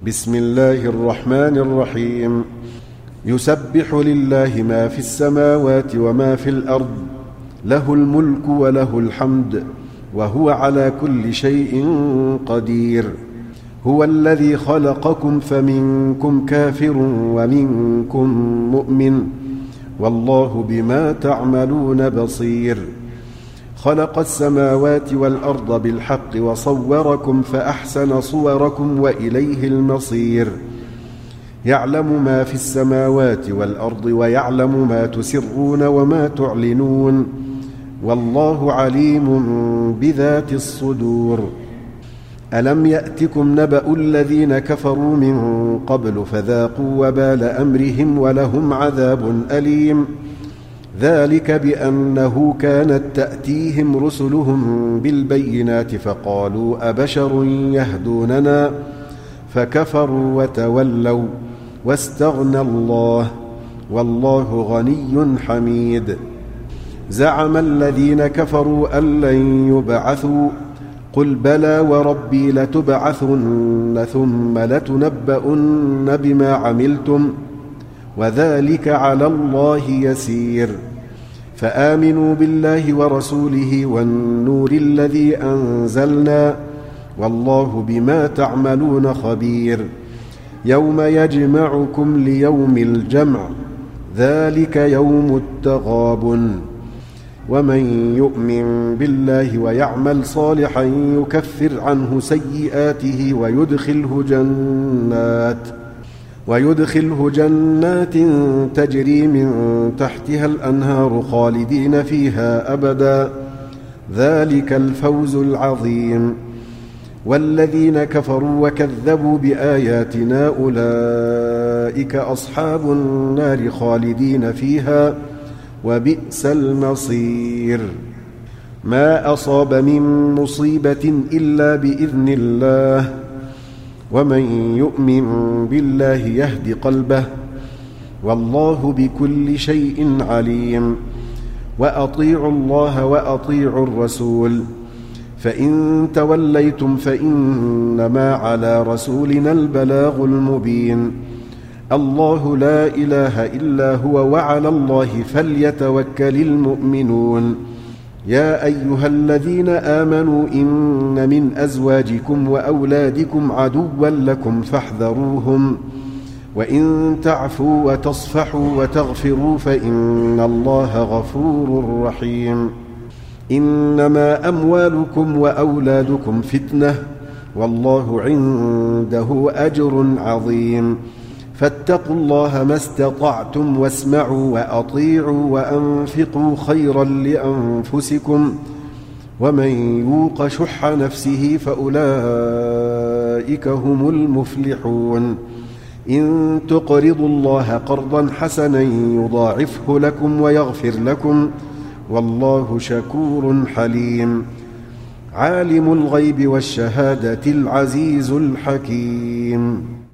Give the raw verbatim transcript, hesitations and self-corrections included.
بسم الله الرحمن الرحيم يسبح لله ما في السماوات وما في الأرض له الملك وله الحمد وهو على كل شيء قدير هو الذي خلقكم فمنكم كافر ومنكم مؤمن والله بما تعملون بصير خلق السماوات والأرض بالحق وصوركم فأحسن صوركم وإليه المصير يعلم ما في السماوات والأرض ويعلم ما تسرون وما تعلنون والله عليم بذات الصدور ألم يأتكم نبأ الذين كفروا من قبل فذاقوا وبال أمرهم ولهم عذاب أليم ذلك بأنه كانت تأتيهم رسلهم بالبينات فقالوا أبشر يهدوننا فكفروا وتولوا واستغنى الله والله غني حميد زعم الذين كفروا أن لن يبعثوا قل بلى وربي لتبعثن ثم لتنبؤن بما عملتم وذلك على الله يسير فآمنوا بالله ورسوله والنور الذي أنزلنا والله بما تعملون خبير يوم يجمعكم ليوم الجمع ذلك يوم التغابن ومن يؤمن بالله ويعمل صالحا يكفر عنه سيئاته ويدخله جنات ويدخله جنات تجري من تحتها الأنهار خالدين فيها أبدا ذلك الفوز العظيم والذين كفروا وكذبوا بآياتنا أولئك أصحاب النار خالدين فيها وبئس المصير ما أصاب من مصيبة إلا بإذن الله ومن يؤمن بالله يهد قلبه والله بكل شيء عليم وأطيعوا الله وأطيعوا الرسول فإن توليتم فإنما على رسولنا البلاغ المبين الله لا إله إلا هو وعلى الله فليتوكل المؤمنون يا أيها الذين آمنوا إن من أزواجكم وأولادكم عدوا لكم فاحذروهم وإن تعفوا وتصفحوا وتغفروا فإن الله غفور رحيم إنما أموالكم وأولادكم فتنة والله عنده أجر عظيم فاتقوا الله ما استطعتم واسمعوا وأطيعوا وأنفقوا خيرا لأنفسكم ومن يوق شح نفسه فأولئك هم المفلحون إن تقرضوا الله قرضا حسنا يضاعفه لكم ويغفر لكم والله شكور حليم عالم الغيب والشهادة العزيز الحكيم